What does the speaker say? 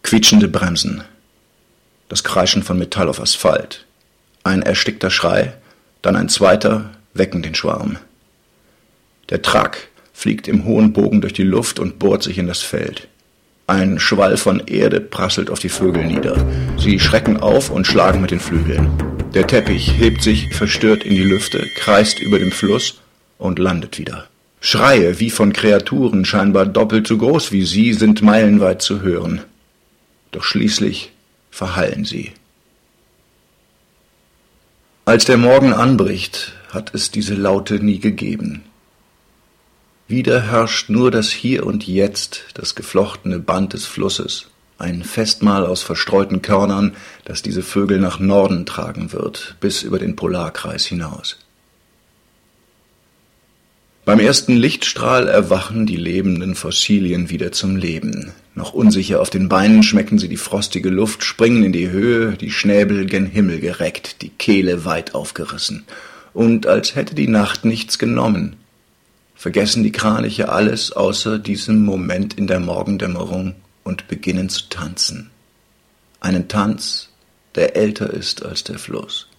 Quietschende Bremsen, das Kreischen von Metall auf Asphalt, ein erstickter Schrei, dann ein zweiter, wecken den Schwarm. Der Truck fliegt im hohen Bogen durch die Luft und bohrt sich in das Feld. Ein Schwall von Erde prasselt auf die Vögel nieder. Sie schrecken auf und schlagen mit den Flügeln. Der Teppich hebt sich verstört in die Lüfte, kreist über dem Fluss und landet wieder. Schreie wie von Kreaturen, scheinbar doppelt so groß wie sie, sind meilenweit zu hören. Doch schließlich verhallen sie. Als der Morgen anbricht, hat es diese Laute nie gegeben. Wieder herrscht nur das Hier und Jetzt, das geflochtene Band des Flusses, ein Festmahl aus verstreuten Körnern, das diese Vögel nach Norden tragen wird, bis über den Polarkreis hinaus. Beim ersten Lichtstrahl erwachen die lebenden Fossilien wieder zum Leben. Noch unsicher auf den Beinen schmecken sie die frostige Luft, springen in die Höhe, die Schnäbel gen Himmel gereckt, die Kehle weit aufgerissen. Und als hätte die Nacht nichts genommen, vergessen die Kraniche alles außer diesem Moment in der Morgendämmerung und beginnen zu tanzen. Einen Tanz, der älter ist als der Fluss.